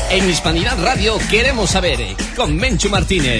En Hispanidad Radio queremos saber, con Menchu Martínez.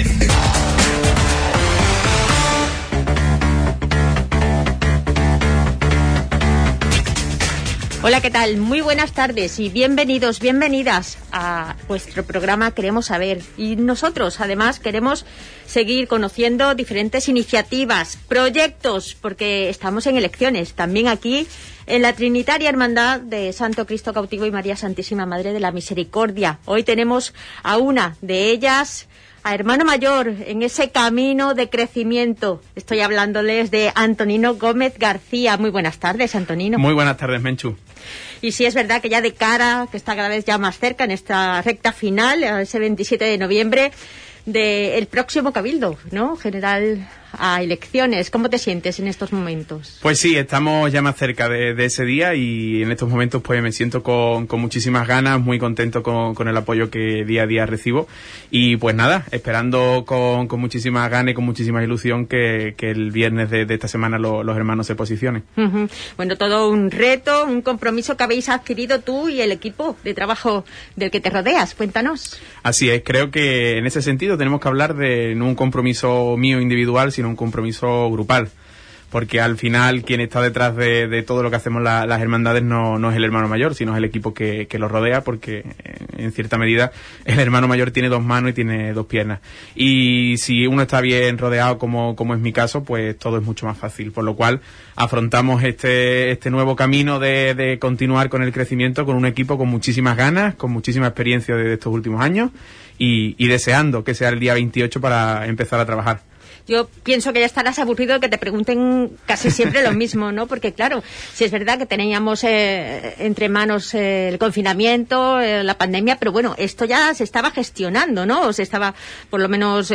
Hola, ¿qué tal? Muy buenas tardes y bienvenidos, bienvenidas a vuestro programa Queremos Saber. Y nosotros, además, queremos seguir conociendo diferentes iniciativas, proyectos, porque estamos en elecciones. También aquí en la Trinitaria Hermandad de Santo Cristo Cautivo y María Santísima Madre de la Misericordia. Hoy tenemos a una de ellas, a Hermano Mayor, en ese camino de crecimiento. Estoy hablándoles de Antonino Gómez García. Muy buenas tardes, Antonino. Muy buenas tardes, Menchu. Y sí, es verdad que ya de cara, que está cada vez ya más cerca en esta recta final, ese 27 de noviembre, del próximo Cabildo, ¿no? General a elecciones. ¿Cómo te sientes en estos momentos? Pues sí, estamos ya más cerca de ese día y en estos momentos pues me siento con muchísimas ganas, muy contento con el apoyo que día a día recibo y pues nada, esperando con muchísimas ganas y con muchísima ilusión que el viernes de esta semana los hermanos se posicionen. Uh-huh. Bueno, todo un reto, un compromiso que habéis adquirido tú y el equipo de trabajo del que te rodeas. Cuéntanos. Así es, creo que en ese sentido tenemos que hablar de no un compromiso mío individual, sino un compromiso grupal, porque al final quien está detrás de todo lo que hacemos las hermandades no es el hermano mayor, sino es el equipo que lo rodea, porque en cierta medida el hermano mayor tiene dos manos y tiene dos piernas, y si uno está bien rodeado como es mi caso, pues todo es mucho más fácil, por lo cual afrontamos este nuevo camino de continuar con el crecimiento con un equipo con muchísimas ganas, con muchísima experiencia de estos últimos años y deseando que sea el día 28 para empezar a trabajar. Yo pienso que ya estarás aburrido de que te pregunten casi siempre lo mismo, ¿no? Porque claro, si es verdad que teníamos entre manos el confinamiento, la pandemia, pero bueno, esto ya se estaba gestionando, ¿no? O se estaba, por lo menos,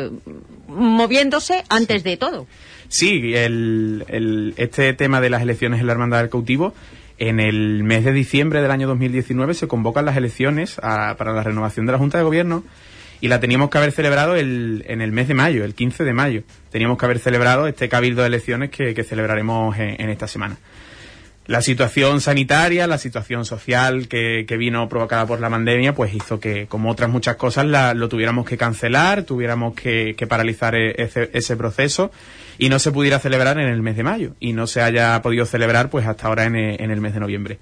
moviéndose antes de todo. Sí, este tema de las elecciones en la Hermandad del Cautivo, en el mes de diciembre del año 2019 se convocan las elecciones para la renovación de la Junta de Gobierno. Y la teníamos que haber celebrado en el mes de mayo, el 15 de mayo. Teníamos que haber celebrado este cabildo de elecciones que celebraremos en esta semana. La situación sanitaria, la situación social que vino provocada por la pandemia, pues hizo que, como otras muchas cosas, lo tuviéramos que cancelar, tuviéramos que paralizar ese proceso y no se pudiera celebrar en el mes de mayo. Y no se haya podido celebrar pues hasta ahora en el mes de noviembre.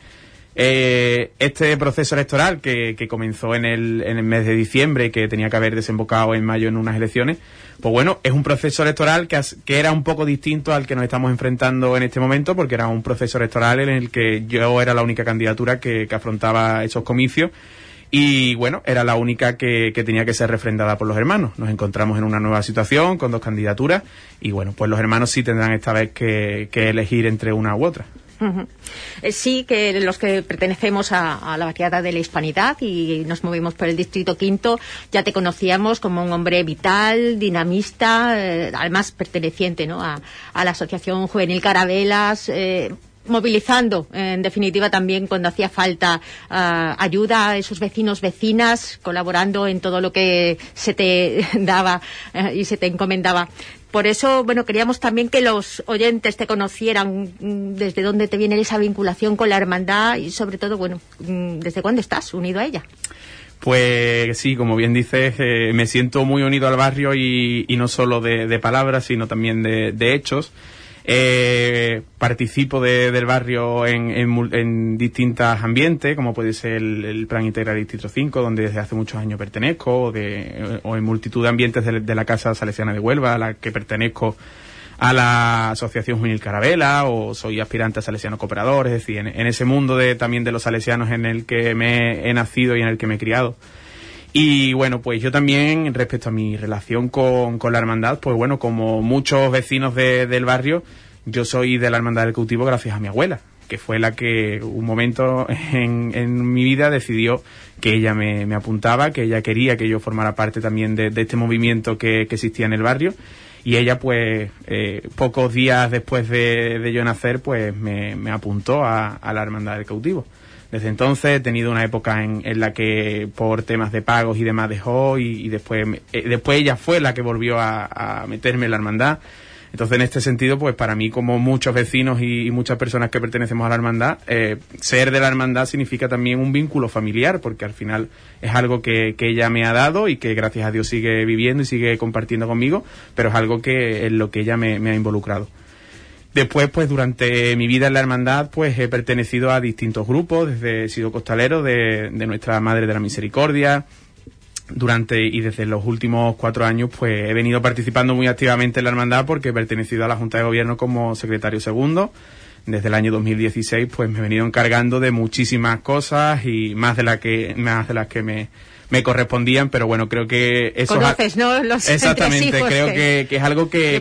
Este proceso electoral que comenzó en el mes de diciembre y que tenía que haber desembocado en mayo en unas elecciones, pues bueno, es un proceso electoral que era un poco distinto al que nos estamos enfrentando en este momento, porque era un proceso electoral en el que yo era la única candidatura que afrontaba esos comicios y bueno, era la única que tenía que ser refrendada por los hermanos. Nos encontramos en una nueva situación con dos candidaturas y bueno, pues los hermanos sí tendrán esta vez que elegir entre una u otra. Uh-huh. Sí, que los que pertenecemos a la variedad de la hispanidad y nos movimos por el Distrito Quinto, ya te conocíamos como un hombre vital, dinamista, además perteneciente, ¿no? a la Asociación Juvenil Carabelas, movilizando, en definitiva, también cuando hacía falta ayuda a esos vecinos, vecinas, colaborando en todo lo que se te daba y se te encomendaba. Por eso, bueno, queríamos también que los oyentes te conocieran desde dónde te viene esa vinculación con la hermandad y, sobre todo, bueno, desde cuándo estás unido a ella. Pues sí, como bien dices, me siento muy unido al barrio y no solo de palabras, sino también de hechos. Participo del barrio en distintos ambientes, como puede ser el Plan Integral Distrito 5, donde desde hace muchos años pertenezco, o en multitud de ambientes de la Casa Salesiana de Huelva, a la que pertenezco, a la Asociación Juvenil Carabela, o soy aspirante a salesiano cooperador, es decir, en ese mundo también de los salesianos en el que me he nacido y en el que me he criado. Y bueno, pues yo también, respecto a mi relación con la hermandad, pues bueno, como muchos vecinos del barrio, yo soy de la Hermandad del Cautivo gracias a mi abuela, que fue la que un momento en mi vida decidió que ella me apuntaba, que ella quería que yo formara parte también de este movimiento que existía en el barrio. Y ella, pues, pocos días después de yo nacer, pues me apuntó a la Hermandad del Cautivo. Desde entonces he tenido una época en la que por temas de pagos y demás dejó y después ella fue la que volvió a meterme en la hermandad. Entonces, en este sentido, pues para mí, como muchos vecinos y muchas personas que pertenecemos a la hermandad, ser de la hermandad significa también un vínculo familiar, porque al final es algo que ella me ha dado y que gracias a Dios sigue viviendo y sigue compartiendo conmigo, pero es algo que en lo que ella me ha involucrado. Después, pues durante mi vida en la hermandad, pues he pertenecido a distintos grupos, he sido costalero de Nuestra Madre de la Misericordia. Desde los últimos 4 años, pues he venido participando muy activamente en la hermandad porque he pertenecido a la Junta de Gobierno como secretario segundo. Desde el año 2016, pues me he venido encargando de muchísimas cosas y más de las que me correspondían, pero bueno, creo que eso... Conoces, ¿no? Los exactamente, creo que es algo que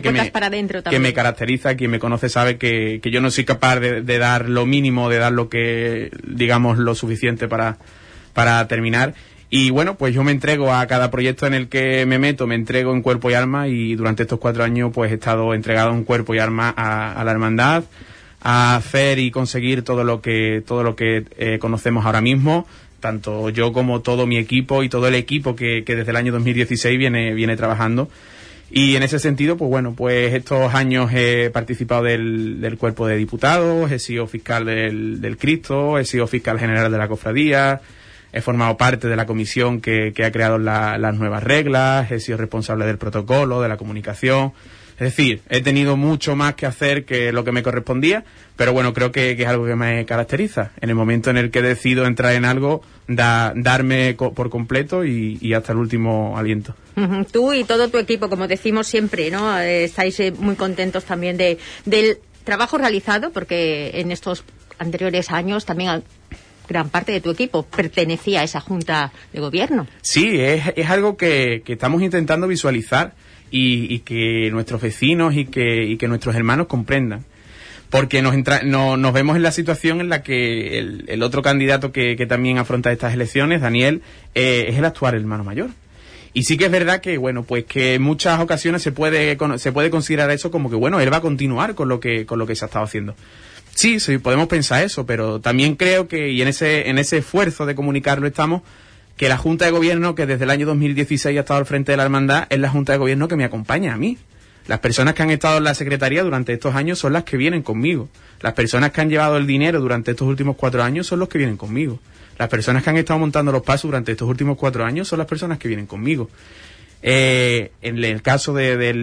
me caracteriza. Quien me conoce sabe que yo no soy capaz de dar lo mínimo, de dar lo que, digamos, lo suficiente para terminar. Y bueno, pues yo me entrego a cada proyecto en el que me meto, me entrego en cuerpo y alma, y durante estos 4 años pues he estado entregado en cuerpo y alma a la hermandad, a hacer y conseguir todo lo que conocemos ahora mismo, tanto yo como todo mi equipo y todo el equipo que desde el año 2016 viene trabajando. Y en ese sentido, pues bueno, pues estos años he participado del cuerpo de diputados, he sido fiscal del Cristo, he sido fiscal general de la cofradía, he formado parte de la comisión que ha creado las nuevas reglas, he sido responsable del protocolo, de la comunicación. Es decir, he tenido mucho más que hacer que lo que me correspondía, pero bueno, creo que es algo que me caracteriza. En el momento en el que decido entrar en algo, darme por completo y hasta el último aliento. Tú y todo tu equipo, como decimos siempre, ¿no? Estáis muy contentos también del trabajo realizado, porque en estos anteriores años también gran parte de tu equipo pertenecía a esa Junta de Gobierno. Sí, es algo que estamos intentando visualizar y que nuestros vecinos y que nuestros hermanos comprendan. Porque nos vemos en la situación en la que el otro candidato que también afronta estas elecciones, Daniel, es el actual hermano mayor. Y sí que es verdad que, bueno, pues que en muchas ocasiones se puede considerar eso como que, bueno, él va a continuar con lo que se ha estado haciendo. Sí, podemos pensar eso, pero también creo que, y en ese esfuerzo de comunicarlo estamos, que la Junta de Gobierno, que desde el año 2016 ha estado al frente de la hermandad, es la Junta de Gobierno que me acompaña a mí. Las personas que han estado en la Secretaría durante estos años son las que vienen conmigo. Las personas que han llevado el dinero durante estos últimos 4 años son los que vienen conmigo. Las personas que han estado montando los pasos durante estos últimos 4 años son las personas que vienen conmigo. En el caso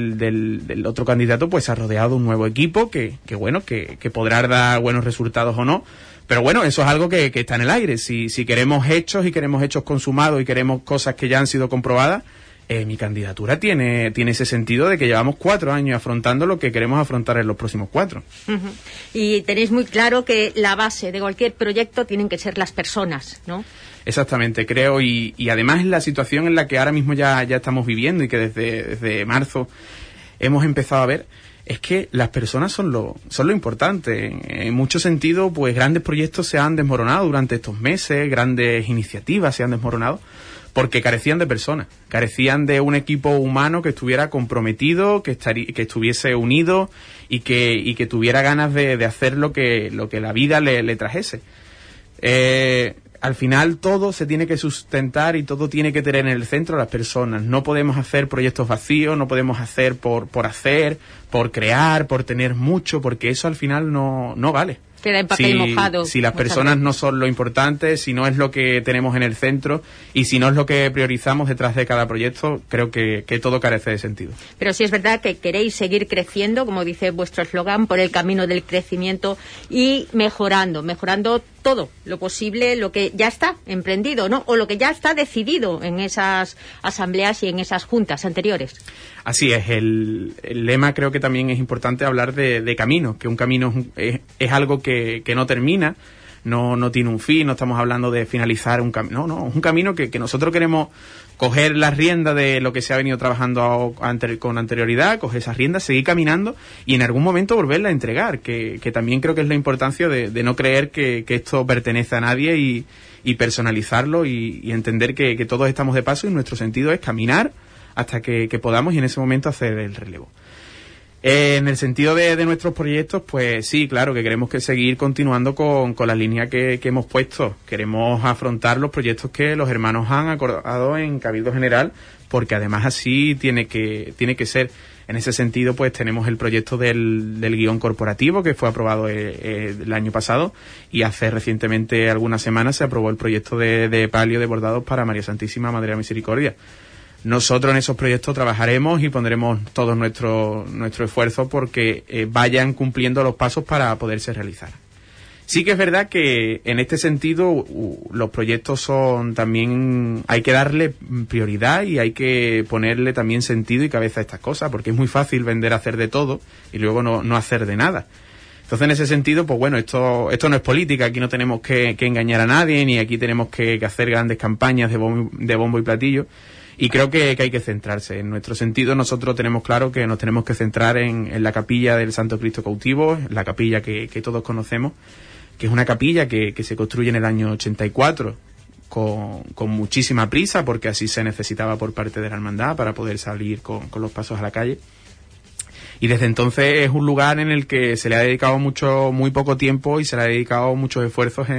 del otro candidato, pues se ha rodeado un nuevo equipo que podrá dar buenos resultados o no. Pero bueno, eso es algo que está en el aire. Si queremos hechos y queremos hechos consumados y queremos cosas que ya han sido comprobadas, mi candidatura tiene ese sentido de que llevamos 4 años afrontando lo que queremos afrontar en los próximos 4. Y tenéis muy claro que la base de cualquier proyecto tienen que ser las personas, ¿no? Exactamente, creo, y además la situación en la que ahora mismo ya estamos viviendo y que desde marzo hemos empezado a ver, es que las personas son lo importante. En muchos sentidos, pues grandes proyectos se han desmoronado durante estos meses, grandes iniciativas se han desmoronado, porque carecían de personas, carecían de un equipo humano que estuviera comprometido, que estuviese unido y que tuviera ganas de hacer lo que la vida le trajese. Al final todo se tiene que sustentar y todo tiene que tener en el centro a las personas. No podemos hacer proyectos vacíos, no podemos hacer por hacer, por crear, por tener mucho, porque eso al final no vale. Queda en papel mojado. Si las personas no son lo importante, si no es lo que tenemos en el centro y si no es lo que priorizamos detrás de cada proyecto, creo que todo carece de sentido. Pero sí es verdad que queréis seguir creciendo, como dice vuestro eslogan, por el camino del crecimiento y mejorando todo lo posible, lo que ya está emprendido, ¿no? O lo que ya está decidido en esas asambleas y en esas juntas anteriores. Así es, el lema creo que también es importante hablar de camino, que un camino es algo que no termina, no tiene un fin, no estamos hablando de finalizar un camino, no, es un camino que nosotros queremos coger las riendas de lo que se ha venido trabajando con anterioridad, coger esas riendas, seguir caminando y en algún momento volverla a entregar, que también creo que es la importancia de no creer que esto pertenece a nadie y personalizarlo y entender que todos estamos de paso y nuestro sentido es caminar hasta que podamos y en ese momento hacer el relevo. En el sentido de nuestros proyectos, pues sí, claro, que queremos que seguir continuando con la línea que hemos puesto. Queremos afrontar los proyectos que los hermanos han acordado en Cabildo General, porque además así tiene que ser. En ese sentido, pues tenemos el proyecto del guión corporativo, que fue aprobado el año pasado, y hace recientemente, algunas semanas, se aprobó el proyecto de palio de bordados para María Santísima Madre de la Misericordia. Nosotros en esos proyectos trabajaremos y pondremos todo nuestro esfuerzo porque vayan cumpliendo los pasos para poderse realizar. Sí que es verdad que en este sentido los proyectos son también, hay que darle prioridad y hay que ponerle también sentido y cabeza a estas cosas, porque es muy fácil vender hacer de todo y luego no hacer de nada. Entonces, en ese sentido, pues bueno, esto no es política, aquí no tenemos que engañar a nadie, ni aquí tenemos que hacer grandes campañas de bombo y platillo. Y creo que hay que centrarse. En nuestro sentido, nosotros tenemos claro que nos tenemos que centrar en la capilla del Santo Cristo Cautivo, la capilla que todos conocemos, que es una capilla que se construye en el año 84 con muchísima prisa, porque así se necesitaba por parte de la hermandad para poder salir con los pasos a la calle. Y desde entonces es un lugar en el que se le ha dedicado muy poco tiempo y se le ha dedicado muy pocos esfuerzos,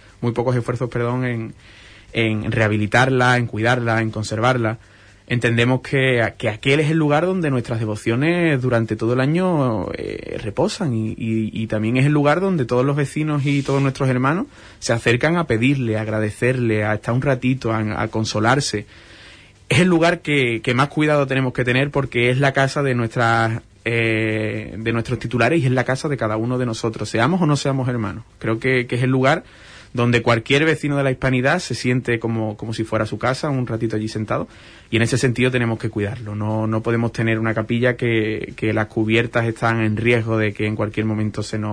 en rehabilitarla, en cuidarla, en conservarla. Entendemos que aquel es el lugar donde nuestras devociones durante todo el año reposan y también es el lugar donde todos los vecinos y todos nuestros hermanos se acercan a pedirle, a agradecerle, a estar un ratito, a consolarse. Es el lugar que más cuidado tenemos que tener porque es la casa de nuestros titulares y es la casa de cada uno de nosotros, seamos o no seamos hermanos. Creo que es el lugar donde cualquier vecino de la Hispanidad se siente como si fuera su casa, un ratito allí sentado, y en ese sentido tenemos que cuidarlo. No podemos tener una capilla que las cubiertas están en riesgo de que en cualquier momento se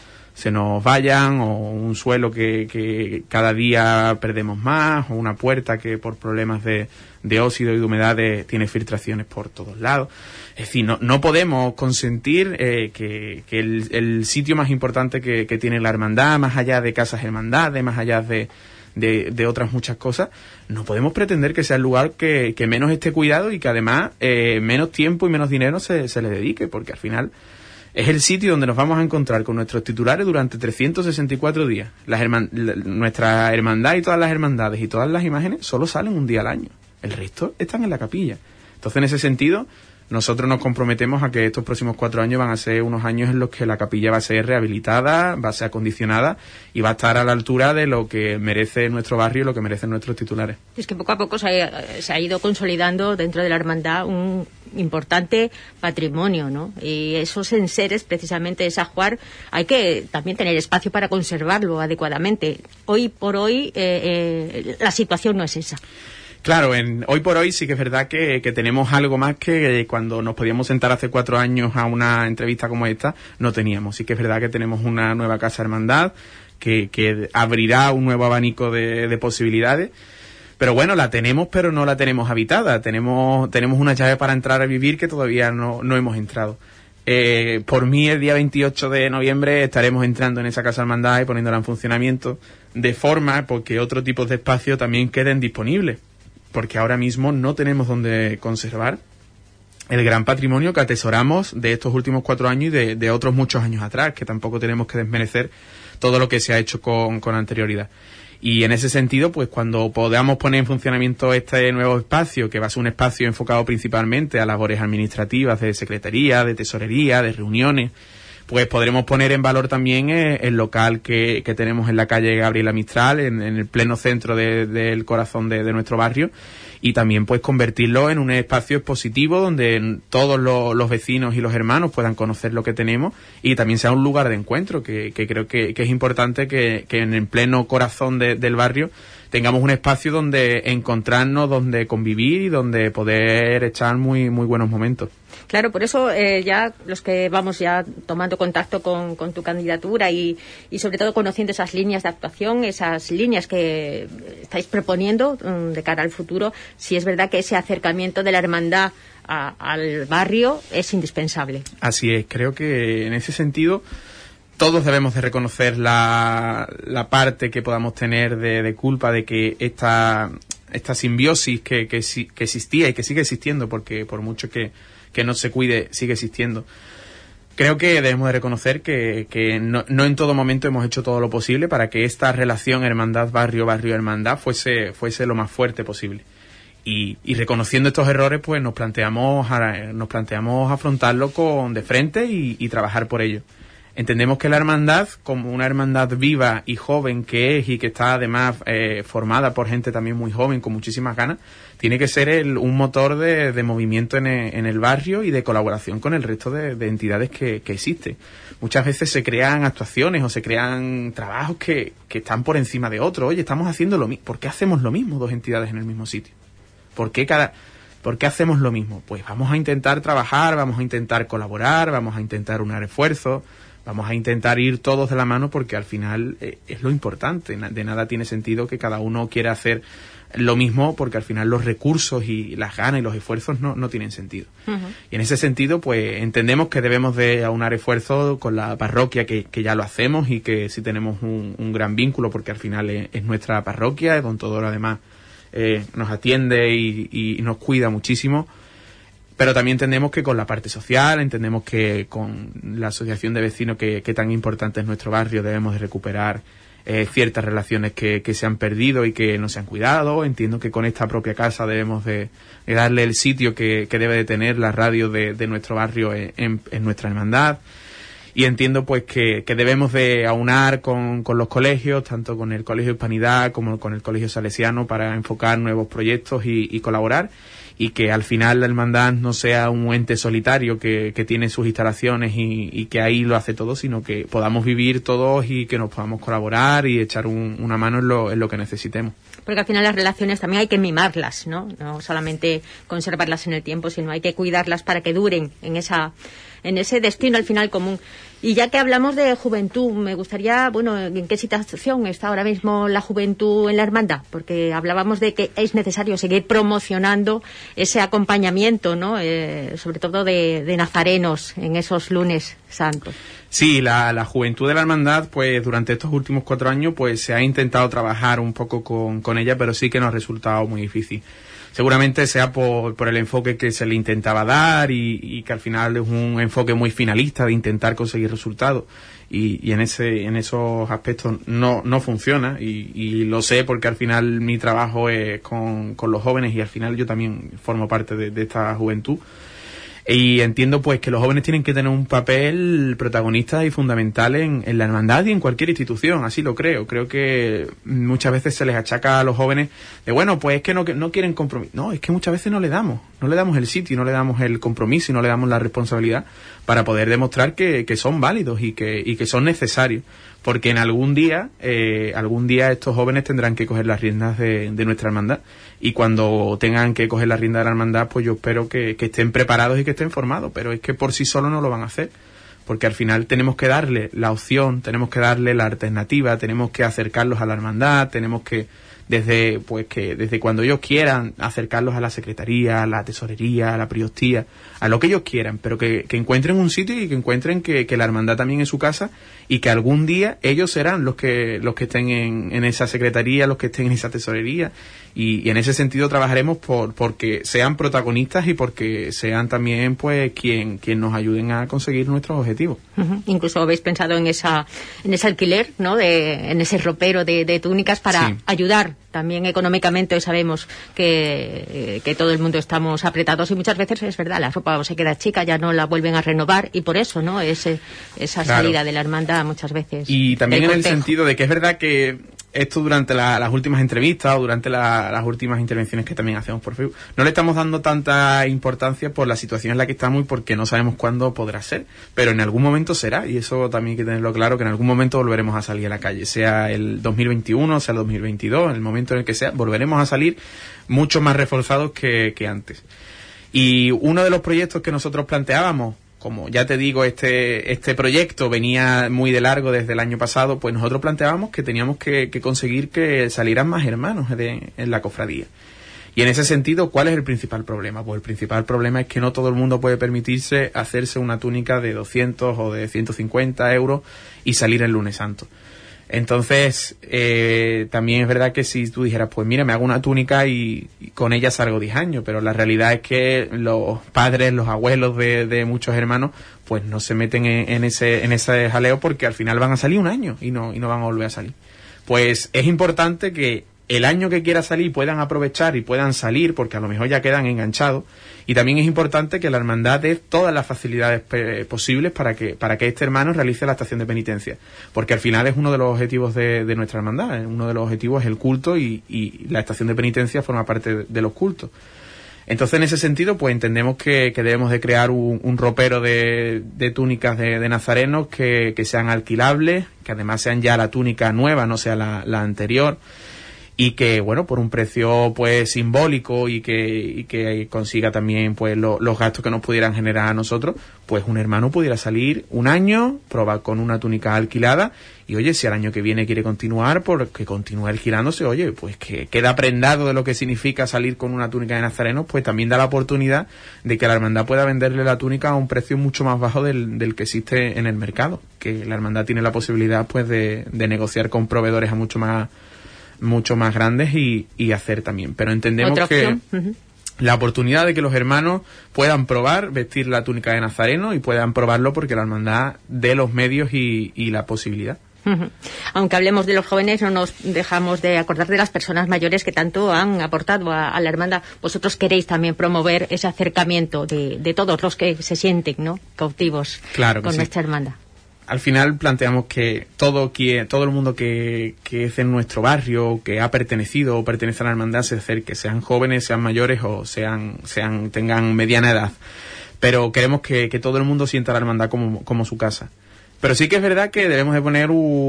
nos vayan, o un suelo que cada día perdemos más, o una puerta que por problemas de óxido y de humedad tiene filtraciones por todos lados. Es decir, no podemos consentir que el sitio más importante que tiene la hermandad, más allá de casas hermandades, más allá de otras muchas cosas, no podemos pretender que sea el lugar que menos esté cuidado y que además menos tiempo y menos dinero se le dedique, porque al final es el sitio donde nos vamos a encontrar con nuestros titulares durante 364 días. Nuestra hermandad y todas las hermandades y todas las imágenes solo salen un día al año. El resto están en la capilla. Entonces, en ese sentido, nosotros nos comprometemos a que estos próximos 4 años van a ser unos años en los que la capilla va a ser rehabilitada, va a ser acondicionada y va a estar a la altura de lo que merece nuestro barrio y lo que merecen nuestros titulares. Es que poco a poco se ha ido consolidando dentro de la hermandad un importante patrimonio, ¿no? Y esos enseres, precisamente ese ajuar, hay que también tener espacio para conservarlo adecuadamente. Hoy por hoy la situación no es esa. Claro, hoy por hoy sí que es verdad que tenemos algo más que cuando nos podíamos sentar hace 4 años a una entrevista como esta, no teníamos. Sí que es verdad que tenemos una nueva casa hermandad que abrirá un nuevo abanico de posibilidades. Pero bueno, la tenemos, pero no la tenemos habitada. Tenemos una llave para entrar a vivir que todavía no hemos entrado. Por mí, el día 28 de noviembre estaremos entrando en esa casa hermandad y poniéndola en funcionamiento, de forma porque otro tipo de espacio también queden disponibles. Porque ahora mismo no tenemos donde conservar el gran patrimonio que atesoramos de estos últimos 4 años y de otros muchos años atrás, que tampoco tenemos que desmerecer todo lo que se ha hecho con anterioridad. Y en ese sentido, pues cuando podamos poner en funcionamiento este nuevo espacio, que va a ser un espacio enfocado principalmente a labores administrativas de secretaría, de tesorería, de reuniones, pues podremos poner en valor también el local que tenemos en la calle Gabriela Mistral, en el pleno centro del corazón de nuestro barrio, y también pues convertirlo en un espacio expositivo donde todos los vecinos y los hermanos puedan conocer lo que tenemos y también sea un lugar de encuentro, que creo que es importante que en el pleno corazón del barrio tengamos un espacio donde encontrarnos, donde convivir y donde poder echar muy, muy buenos momentos. Claro, por eso ya los que vamos ya tomando contacto con tu candidatura y sobre todo conociendo esas líneas de actuación, esas líneas que estáis proponiendo de cara al futuro, sí es verdad que ese acercamiento de la hermandad al barrio es indispensable. Así es, creo que en ese sentido todos debemos de reconocer la parte que podamos tener de culpa de que esta simbiosis que existía y que sigue existiendo, porque por mucho que no se cuide, sigue existiendo. Creo que debemos de reconocer que no en todo momento hemos hecho todo lo posible para que esta relación hermandad-barrio, barrio-hermandad fuese lo más fuerte posible. Y reconociendo estos errores, pues nos planteamos afrontarlo de frente y trabajar por ello. Entendemos que la hermandad, como una hermandad viva y joven que es y que está además formada por gente también muy joven, con muchísimas ganas, tiene que ser un motor de movimiento en el barrio y de colaboración con el resto de entidades que existen. Muchas veces se crean actuaciones o se crean trabajos que están por encima de otros. Oye, estamos haciendo lo mismo. ¿Por qué hacemos lo mismo dos entidades en el mismo sitio? ¿Por qué hacemos lo mismo? Pues vamos a intentar trabajar, vamos a intentar colaborar, vamos a intentar unar esfuerzos. Vamos a intentar ir todos de la mano porque al final es lo importante. De nada tiene sentido que cada uno quiera hacer lo mismo porque al final los recursos y las ganas y los esfuerzos no tienen sentido. Uh-huh. Y en ese sentido, pues entendemos que debemos de aunar esfuerzos con la parroquia, que ya lo hacemos y que sí tenemos un gran vínculo porque al final es nuestra parroquia. Don Todoro además nos atiende y nos cuida muchísimo. Pero también entendemos que con la parte social, entendemos que con la asociación de vecinos que tan importante es nuestro barrio, debemos de recuperar ciertas relaciones que se han perdido y que no se han cuidado. Entiendo que con esta propia casa debemos de darle el sitio que debe de tener la radio de nuestro barrio en nuestra hermandad. Y entiendo pues que debemos de aunar con los colegios, tanto con el Colegio Hispanidad como con el Colegio Salesiano, para enfocar nuevos proyectos y colaborar. Y que al final la hermandad no sea un ente solitario que tiene sus instalaciones y que ahí lo hace todo, sino que podamos vivir todos y que nos podamos colaborar y echar una mano en lo que necesitemos. Porque al final las relaciones también hay que mimarlas, ¿no? No solamente conservarlas en el tiempo, sino hay que cuidarlas para que duren en ese destino al final común. Y ya que hablamos de juventud, me gustaría, ¿en qué situación está ahora mismo la juventud en la hermandad? Porque hablábamos de que es necesario seguir promocionando ese acompañamiento, ¿no? Sobre todo de nazarenos en esos lunes santos. Sí, la juventud de la hermandad, pues durante estos últimos 4 años, pues se ha intentado trabajar un poco con ella, pero sí que nos ha resultado muy difícil. Seguramente sea por el enfoque que se le intentaba dar y que al final es un enfoque muy finalista de intentar conseguir resultados y en esos aspectos no funciona y lo sé porque al final mi trabajo es con los jóvenes y al final yo también formo parte de esta juventud. Y entiendo pues que los jóvenes tienen que tener un papel protagonista y fundamental en la hermandad y en cualquier institución, así lo creo. Creo que muchas veces se les achaca a los jóvenes de pues es que no quieren compromiso. No, es que muchas veces no le damos el sitio, no le damos el compromiso y no le damos la responsabilidad para poder demostrar que son válidos y que son necesarios. Porque en algún día estos jóvenes tendrán que coger las riendas de nuestra hermandad y cuando tengan que coger las riendas de la hermandad, pues yo espero que estén preparados y que estén formados, pero es que por sí solos no lo van a hacer, porque al final tenemos que darle la opción, tenemos que darle la alternativa, tenemos que acercarlos a la hermandad, tenemos que desde cuando ellos quieran acercarlos a la secretaría, a la tesorería, a la priostía, a lo que ellos quieran, pero que encuentren un sitio y que encuentren que la hermandad también es su casa y que algún día ellos serán los que estén en esa secretaría, los que estén en esa tesorería y en ese sentido trabajaremos porque sean protagonistas y porque sean también pues quien nos ayuden a conseguir nuestros objetivos. Uh-huh. Incluso habéis pensado en ese alquiler, ¿no? En ese ropero de túnicas para ayudar también económicamente. Hoy sabemos que todo el mundo estamos apretados y muchas veces es verdad, la ropa se queda chica, ya no la vuelven a renovar y por eso, ¿no? Esa salida de la hermandad muchas veces. Y también en el sentido de que es verdad que esto durante las últimas entrevistas o durante las últimas intervenciones que también hacemos por Facebook, no le estamos dando tanta importancia por la situación en la que estamos y porque no sabemos cuándo podrá ser, pero en algún momento será y eso también hay que tenerlo claro, que en algún momento volveremos a salir a la calle, sea el 2021, sea el 2022, en el momento en el que sea, volveremos a salir mucho más reforzados que antes. Y uno de los proyectos que nosotros planteábamos, como ya te digo, este proyecto venía muy de largo desde el año pasado, pues nosotros planteábamos que teníamos que conseguir que salieran más hermanos en la cofradía. Y en ese sentido, ¿cuál es el principal problema? Pues el principal problema es que no todo el mundo puede permitirse hacerse una túnica de 200 o de 150 euros y salir el lunes santo. Entonces, también es verdad que si tú dijeras, pues mira, me hago una túnica y con ella salgo 10 años, pero la realidad es que los padres, los abuelos de muchos hermanos, pues no se meten en ese jaleo porque al final van a salir un año y no van a volver a salir. Pues es importante que el año que quiera salir puedan aprovechar y puedan salir, porque a lo mejor ya quedan enganchados. Y también es importante que la hermandad dé todas las facilidades posibles para que este hermano realice la estación de penitencia, porque al final es uno de los objetivos de nuestra hermandad. Uno de los objetivos es el culto y la estación de penitencia forma parte de los cultos. Entonces, en ese sentido, pues entendemos que debemos de crear un ropero de túnicas de nazarenos que sean alquilables, que además sean ya la túnica nueva, no sea la anterior, y que, bueno, por un precio pues simbólico y que consiga también pues los gastos que nos pudieran generar a nosotros, pues un hermano pudiera salir un año, probar con una túnica alquilada y, oye, si al año que viene quiere continuar, porque continúe alquilándose, oye, pues que queda prendado de lo que significa salir con una túnica de nazareno, pues también da la oportunidad de que la hermandad pueda venderle la túnica a un precio mucho más bajo del que existe en el mercado, que la hermandad tiene la posibilidad pues de negociar con proveedores a mucho más grandes y hacer también. Pero entendemos que la oportunidad de que los hermanos puedan probar vestir la túnica de nazareno y puedan probarlo porque la hermandad dé los medios y la posibilidad. Aunque hablemos de los jóvenes, no nos dejamos de acordar de las personas mayores que tanto han aportado a la hermandad. Vosotros queréis también promover ese acercamiento de todos los que se sienten, ¿no?, cautivos con nuestra hermandad. Al final planteamos que todo el mundo que es en nuestro barrio, que ha pertenecido o pertenece a la hermandad, se acerque, sean jóvenes, sean mayores o tengan mediana edad. Pero queremos que todo el mundo sienta la hermandad como su casa. Pero sí que es verdad que debemos de poner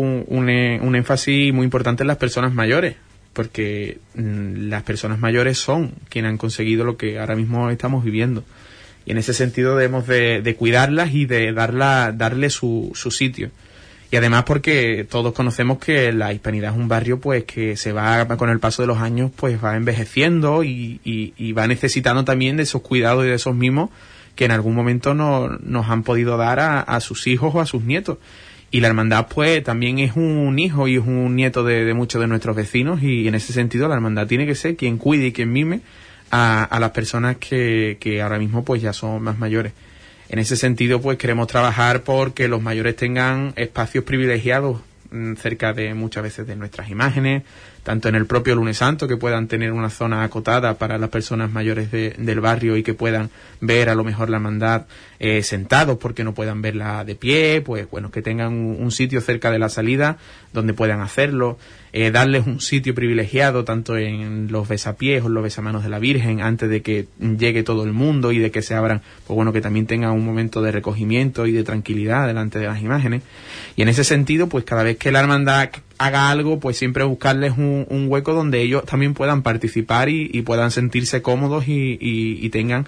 un énfasis muy importante en las personas mayores, porque las personas mayores son quienes han conseguido lo que ahora mismo estamos viviendo. Y en ese sentido debemos de cuidarlas y de darle su sitio. Y además porque todos conocemos que la Hispanidad es un barrio pues que se va, con el paso de los años, pues va envejeciendo y va necesitando también de esos cuidados y de esos mimos que en algún momento nos han podido dar a sus hijos o a sus nietos. Y la hermandad pues también es un hijo y es un nieto de muchos de nuestros vecinos, y en ese sentido la hermandad tiene que ser quien cuide y quien mime a las personas que ahora mismo pues ya son más mayores. En ese sentido pues queremos trabajar porque los mayores tengan espacios privilegiados cerca de muchas veces de nuestras imágenes, tanto en el propio Lunes Santo, que puedan tener una zona acotada para las personas mayores del barrio y que puedan ver a lo mejor la hermandad sentados porque no puedan verla de pie, pues bueno, que tengan un sitio cerca de la salida donde puedan hacerlo, darles un sitio privilegiado tanto en los besapiés o en los besamanos de la Virgen antes de que llegue todo el mundo y de que se abran, pues bueno, que también tengan un momento de recogimiento y de tranquilidad delante de las imágenes. Y en ese sentido, pues cada vez que la hermandad haga algo, pues siempre buscarles un hueco donde ellos también puedan participar y puedan sentirse cómodos y tengan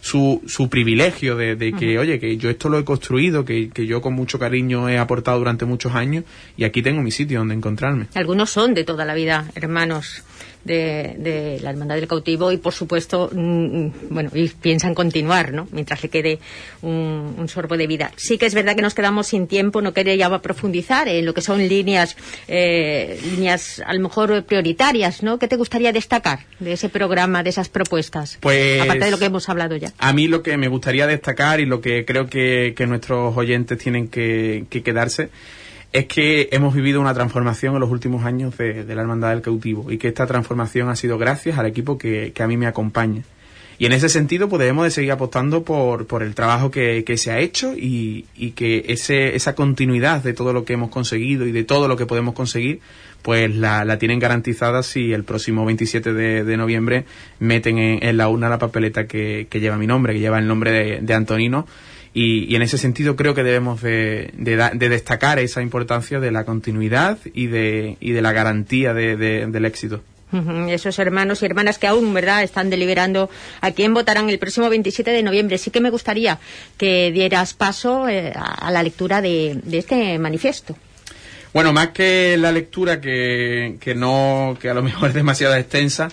su privilegio de que, oye, que yo esto lo he construido, que yo con mucho cariño he aportado durante muchos años y aquí tengo mi sitio donde encontrarme. Algunos son de toda la vida hermanos de la Hermandad del Cautivo y por supuesto bueno, y piensan continuar, ¿no?, mientras le quede un sorbo de vida. Sí que es verdad que nos quedamos sin tiempo, no quería profundizar en lo que son líneas a lo mejor prioritarias, ¿no? ¿Qué te gustaría destacar de ese programa, de esas propuestas? Pues, aparte de lo que hemos hablado ya. A mí lo que me gustaría destacar y lo que creo que nuestros oyentes tienen que quedarse es que hemos vivido una transformación en los últimos años de la Hermandad del Cautivo y que esta transformación ha sido gracias al equipo que a mí me acompaña. Y en ese sentido pues debemos de seguir apostando por el trabajo que se ha hecho y que esa continuidad de todo lo que hemos conseguido y de todo lo que podemos conseguir pues la tienen garantizada si el próximo 27 de noviembre meten en la urna la papeleta que lleva mi nombre, que lleva el nombre de Antonino. Y en ese sentido creo que debemos de destacar esa importancia de la continuidad y de la garantía del éxito. Esos hermanos y hermanas que aún, ¿verdad?, están deliberando a quién votarán el próximo 27 de noviembre. Sí que me gustaría que dieras paso a la lectura de este manifiesto. Bueno, más que la lectura que a lo mejor es demasiado extensa,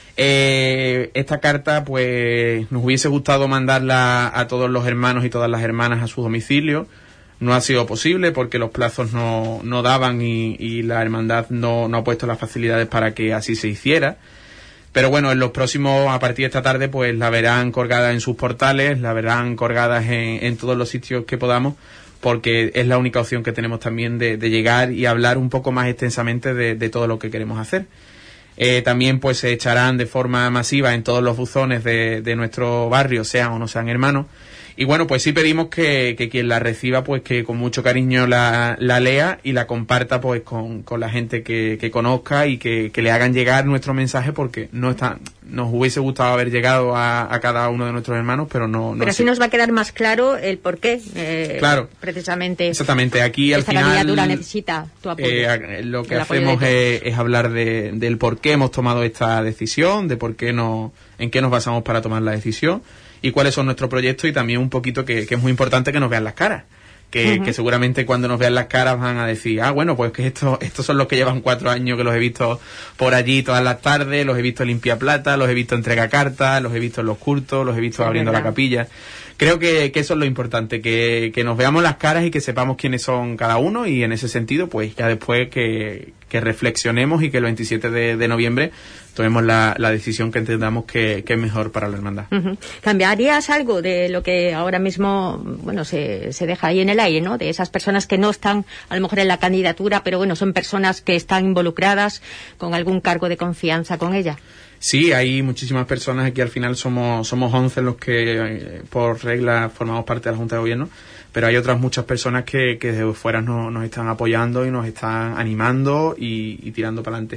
esta carta pues nos hubiese gustado mandarla a todos los hermanos y todas las hermanas a su domicilio, no ha sido posible porque los plazos no daban y la hermandad no ha puesto las facilidades para que así se hiciera. Pero bueno, en los próximos, a partir de esta tarde, pues la verán colgada en sus portales, la verán colgadas en todos los sitios que podamos, porque es la única opción que tenemos también de llegar y hablar un poco más extensamente de todo lo que queremos hacer. También pues se echarán de forma masiva en todos los buzones de nuestro barrio, sean o no sean hermanos. Y bueno, pues sí pedimos que quien la reciba, pues que con mucho cariño la lea y la comparta pues con la gente que conozca y que le hagan llegar nuestro mensaje, porque nos hubiese gustado haber llegado a cada uno de nuestros hermanos, pero no. Pero así nos va a quedar más claro el por qué. Claro. Precisamente. Exactamente. Aquí al final. Esta candidatura necesita tu apoyo. Lo que hacemos es hablar del por qué hemos tomado esta decisión, de por qué en qué nos basamos para tomar la decisión y cuáles son nuestros proyectos, y también un poquito que es muy importante que nos vean las caras. Que seguramente cuando nos vean las caras van a decir, bueno, pues que estos son los que llevan 4 años, que los he visto por allí todas las tardes, los he visto limpia plata, los he visto entrega cartas, los he visto en los cultos, los he visto abriendo la capilla. Creo que eso es lo importante, que nos veamos las caras y que sepamos quiénes son cada uno, y en ese sentido, pues ya después que reflexionemos y que el 27 de noviembre tomemos la decisión que entendamos que es mejor para la hermandad. ¿Cambiarías algo de lo que ahora mismo, bueno, se deja ahí en el aire, ¿no? De esas personas que no están a lo mejor en la candidatura, pero bueno, son personas que están involucradas con algún cargo de confianza con ella? Sí, hay muchísimas personas. Aquí al final somos 11 los que por regla formamos parte de la Junta de Gobierno, pero hay otras muchas personas que desde fuera nos están apoyando y nos están animando y tirando para adelante.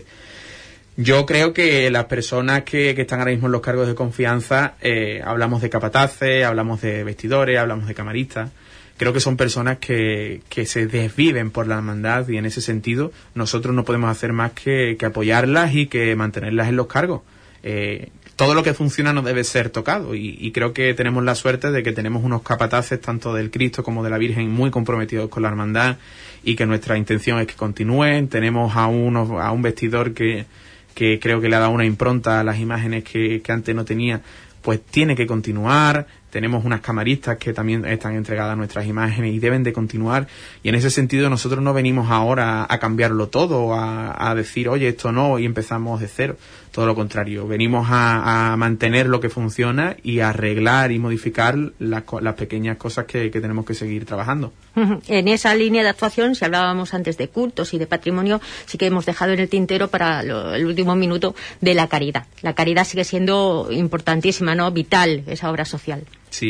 Yo creo que las personas que están ahora mismo en los cargos de confianza, hablamos de capataces, hablamos de vestidores, hablamos de camaristas. Creo que son personas que se desviven por la hermandad, y en ese sentido nosotros no podemos hacer más que apoyarlas y que mantenerlas en los cargos. Todo lo que funciona no debe ser tocado, y creo que tenemos la suerte de que tenemos unos capataces tanto del Cristo como de la Virgen muy comprometidos con la hermandad, y que nuestra intención es que continúen. Tenemos a un vestidor que creo que le ha dado una impronta a las imágenes que antes no tenía, pues tiene que continuar. Tenemos unas camaristas que también están entregadas a nuestras imágenes y deben de continuar, y en ese sentido nosotros no venimos ahora a cambiarlo todo, a decir, oye, esto no, y empezamos de cero. Todo lo contrario, venimos a mantener lo que funciona y a arreglar y modificar las pequeñas cosas que tenemos que seguir trabajando. En esa línea de actuación, si hablábamos antes de cultos y de patrimonio, sí que hemos dejado en el tintero para el último minuto de la caridad. La caridad sigue siendo importantísima, ¿no? Vital, esa obra social. Sí,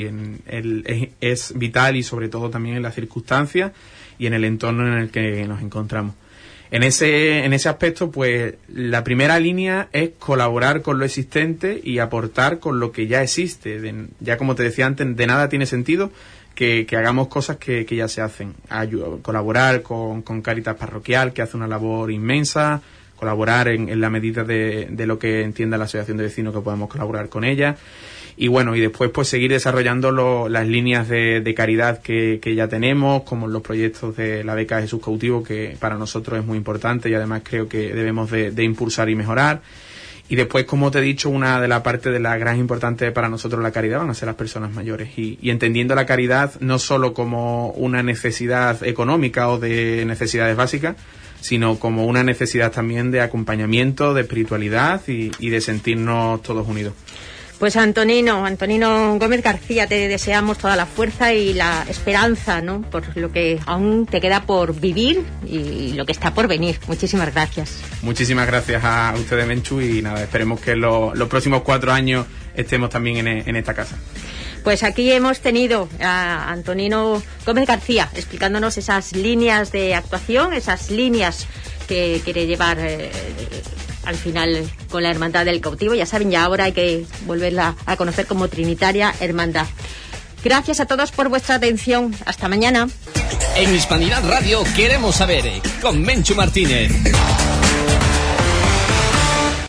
es vital, y sobre todo también en las circunstancias y en el entorno en el que nos encontramos. En ese aspecto, pues la primera línea es colaborar con lo existente y aportar con lo que ya existe. Ya como te decía antes, de nada tiene sentido que hagamos cosas que ya se hacen. Colaborar con Cáritas Parroquial, que hace una labor inmensa, colaborar en la medida de lo que entienda la asociación de vecinos que podemos colaborar con ella. Y bueno, y después pues seguir desarrollando las líneas de caridad que ya tenemos, como los proyectos de la beca Jesús Cautivo, que para nosotros es muy importante y además creo que debemos de impulsar y mejorar. Y después, como te he dicho, una de las partes de la gran importante para nosotros la caridad van a ser las personas mayores, y entendiendo la caridad no solo como una necesidad económica o de necesidades básicas, sino como una necesidad también de acompañamiento, de espiritualidad y de sentirnos todos unidos. Pues Antonino Gómez García, te deseamos toda la fuerza y la esperanza, ¿no?, por lo que aún te queda por vivir y lo que está por venir. Muchísimas gracias. Muchísimas gracias a ustedes, Menchu, y nada, esperemos que los próximos 4 años estemos también en esta casa. Pues aquí hemos tenido a Antonino Gómez García explicándonos esas líneas de actuación, esas líneas que quiere llevar al final con la Hermandad del Cautivo. Ya saben, ya ahora hay que volverla a conocer como Trinitaria Hermandad. Gracias a todos por vuestra atención. Hasta mañana. En Hispanidad Radio queremos saber, con Menchu Martínez.